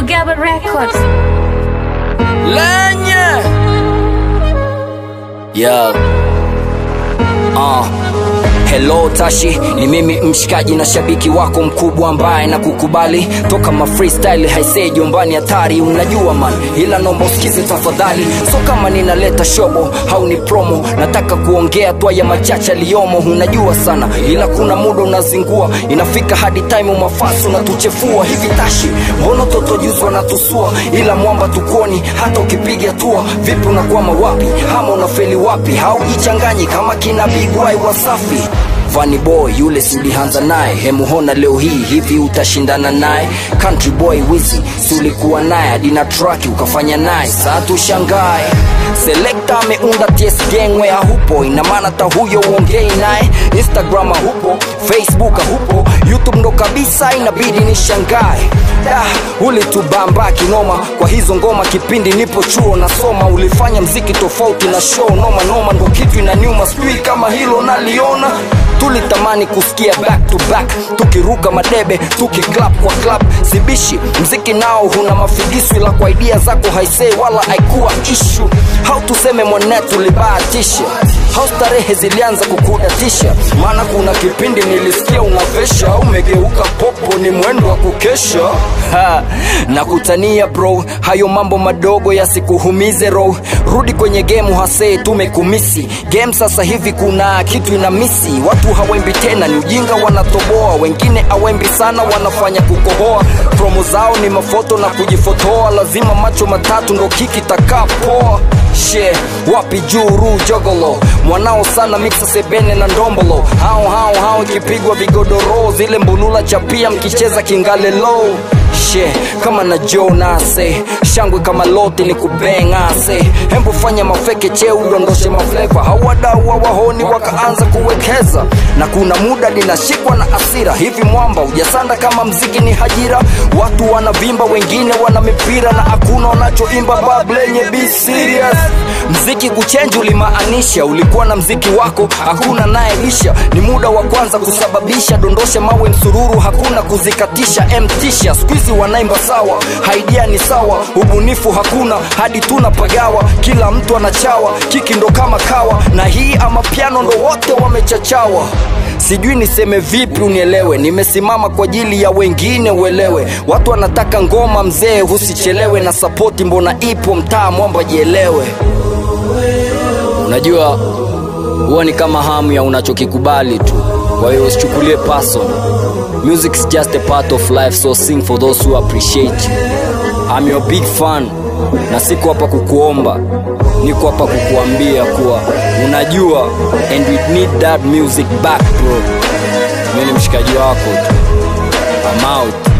Gaba Records. Lanya. Yo. Hello Tashi, ni mimi mshikaji na shabiki wako mkubwa ambaye na kukubali toka ma freestyle haisee jombani hatari, unajua man, ila naomba usikize tafadhali. So kama ninaleta shobo au ni promo, nataka kuongea tu ya machacha liyomo, unajua sana, ila kuna muda unazingua, inafika hadi time umafaso na tuchefua. Hivi Tashi, mbona toto juzi wanatusua, ila mwamba tukoni hata ukipiga tua. Vipi unakwama wapi, ama unafeli wapi, haujichanganyi kama kina Big Y Wasafi. Funny boy yule sulihanza naye, hemuhona leo hii hivi utashindana naye. Country boy Wizzy sulikuwa naye hadi na track ukafanya naye, saa tushangae. Selector ameunda TS gang where hupo, ina maana ta huyo uongei naye. Instagram hupo, Facebook hupo, YouTube ndo kabisa inabidi nishangae. Ulitubamba kinoma kwa hizo ngoma kipindi nipo chuo nasoma, ulifanya mziki tofauti na show noma ndo kitu inaniuma, sijui kama hilo naliona. Tulitamani kusikia back to back, tukiruka madebe, tukiclap kwa clap. Sibishi, mziki nao huna mafigisu, ila kwa idea zako haisei wala haikuwa issue. How tuseme mwanetu libahatisha, how starehe zilianza kukudatisha. Maana kuna kipindi nilisikia unavesha, umegeuka popo ni mwendo wa kukesha. Na kutania bro, hayo mambo madogo yasikuhumize ro. Rudi kwenye game hasee tumekumisi. Game sasa hivi kuna kitu inamisi. Watu hawembi tena ni ujinga wanatoboa, wengine hawembi sana wanafanya kukohoa. Promo zao ni mafoto na kujifotoa, lazima macho matatu ndo kiki takapoa. She, wapi juru jogolo, mwanao sana mixa sebene na ndombolo. Hao kipigwa vigodoro, zile mbulula chapia mkicheza kingalelo. She, kama na Jonase, shangwe kama lote ni kubengase. Hembu fanya mafeke cheu udondoshe mafleva, hawadau wa wahoni wakaanza kuwekeza. Na kuna muda linashikwa na asira, hivi mwamba ujasanda kama mziki ni hajira. Watu wanavimba wengine wana mipira, na hakuna wanachoimba bablenye be serious. Mziki kuchange ulimaanisha, ulikuwa na mziki wako, hakuna naye lisha. Ni muda wa kwanza kusababisha, dondoshe mawe msururu, hakuna kuzikatisha. Mtisha, squeezy wanaimba sawa, idea ni sawa, ubunifu hakuna, hadi tunapagawa. Kila mtu anachawa, kiki ndo kama kawa, na hii ama piano ndo wote wamechachawa. Sijui niseme vipi unielewe, nimesimama kwa ajili ya wengine uelewe. Watu wanataka ngoma mzee usichelewe, na support mbona ipo mtaa mwamba jielewe. Unajua huwa ni kama hamu ya unachokikubali tu, kwa hiyo usichukulie personal. Music is just a part of life, so sing for those who appreciate you. I'm your big fan, na siko hapa kukuomba, niko hapa kukuambia kuwa unajua, and we need that music back bro. Mimi ni mshikaji wako tu, I'm out.